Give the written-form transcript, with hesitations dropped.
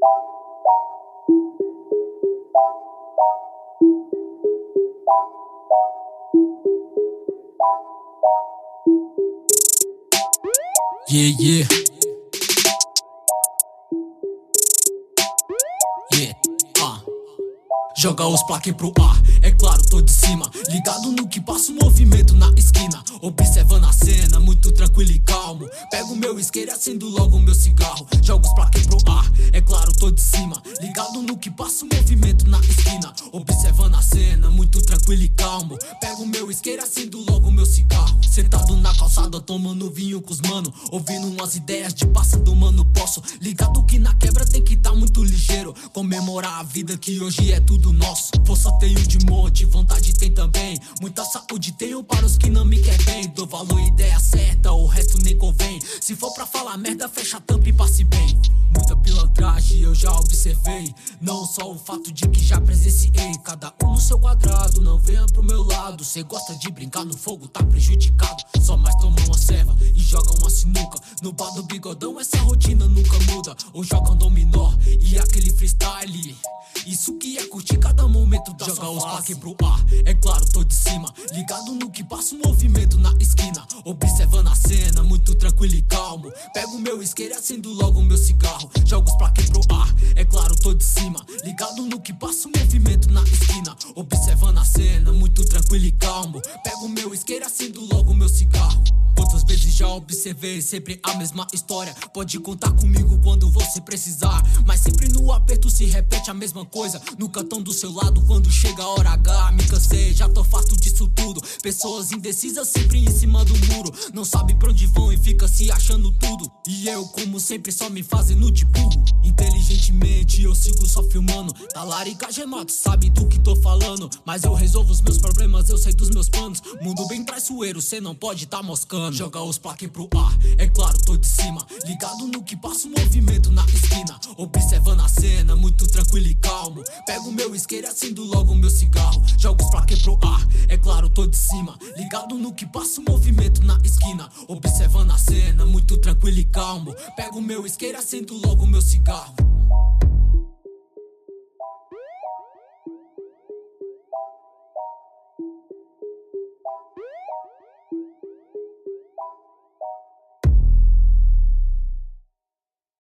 Yeah, yeah. Yeah, Joga os plaques pro ar, é claro, tô de cima. Ligado no que passa o movimento na esquina. Observando a cena, muito tranquilo e calmo. Pego o meu isqueiro e acendo logo o meu cigarro. Jogo os plaques pro ar, é claro, tô de cima. Ligado no que passa o movimento na esquina. Observando a cena, muito tranquilo e calmo. Pego o meu isqueiro e acendo logo o meu cigarro. Sentado na calçada, tomando vinho com os mano. Ouvindo umas ideias de passando, mano, posso. Ligado que na quebra tem que tá muito ligeiro. Comemorar a vida que hoje é tudo nosso. Força tenho de monte, vontade tem também. Muita saúde tenho para os que não me querem bem. Dou valor e ideia certa, o resto nem convém. Se for pra falar merda, fecha a tampa e passe bem. Muita pilantragem eu já observei. Não só o fato de que já presenciei. Cada um no seu quadrado, não venha pro meu lado. Cê gosta de brincar no fogo, tá prejudicado. Só mais toma uma serva e joga uma sinuca. No bar do bigodão essa rotina nunca muda. Ou joga um dominó e aquele freestyle. Isso que é curtir cada momento da sua fase. Joga os plaques pro ar, é claro, tô de cima. Ligado no que passa o movimento na esquina. Observando a cena, muito tranquilo e calmo. Pego o meu isqueiro e acendo logo o meu cigarro. Joga os plaques pro ar, é claro, tô de cima. Ligado no que passa o movimento na esquina. Observando a cena, muito tranquilo e calmo. Pego o meu isqueiro e acendo logo o meu cigarro. Quantas vezes já observei sempre a mesma história. Pode contar comigo quando você precisar. Mas sempre no aperto se repete a mesma coisa. Nunca tão do seu lado quando chega a hora H. Me cansei, já tô farto disso tudo. Pessoas indecisas sempre em cima do muro. Não sabe pra onde vão e fica se achando tudo. E eu, como sempre, só me fazendo de burro. Inteligentemente eu sigo só filmando. Talarica gemato, sabe do que tô falando. Mas eu resolvo os meus problemas, eu sei dos meus planos. Mundo bem traiçoeiro, cê não pode tá moscando. Joga os plaques pro ar, é claro, tô de cima. Ligado no que passa o movimento na esquina. Observando a cena, muito tranquilo e calmo. Pego o meu isqueiro e acendo logo o meu cigarro. Joga os plaques pro ar, é claro, tô de cima. Ligado no que passa o movimento na esquina. Observando a cena, muito tranquilo e calmo. Pego o meu isqueiro e acendo logo o meu cigarro.